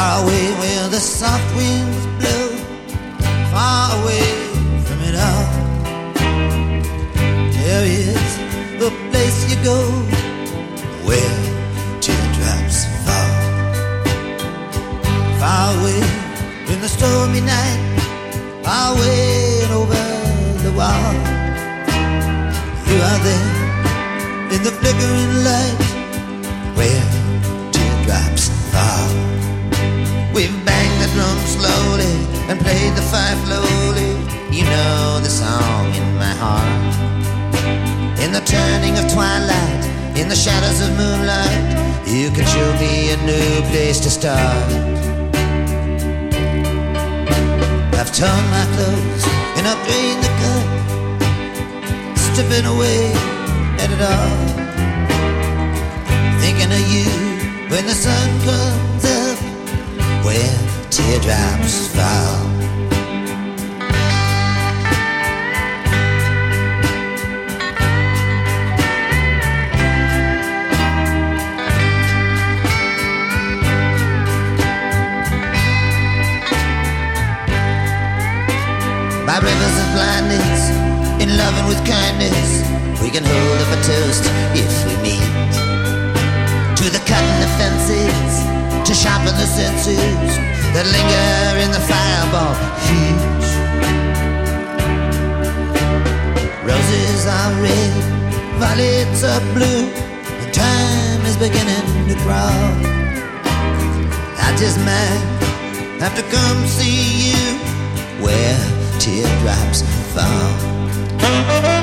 far away where the soft winds blow, far away from it all. There is a place you go where teardrops fall. Far away in the stormy night, far away and over the wall. You are there in the flickering light where teardrops fall. We've banged the drum slowly and played the fife lowly. You know the song in my heart. In the turning of twilight, in the shadows of moonlight, you can show me a new place to start. I've torn my clothes and I've drained the cup, stripping away at it all, thinking of you when the sun comes up where teardrops fall. By rivers of blindness, in loving with kindness, we can hold up a toast if we meet. To the cutting of fences, to sharpen the senses that linger in the fireball heat. Roses are red, violets are blue, and time is beginning to crawl. I just might have to come see you where teardrops fall.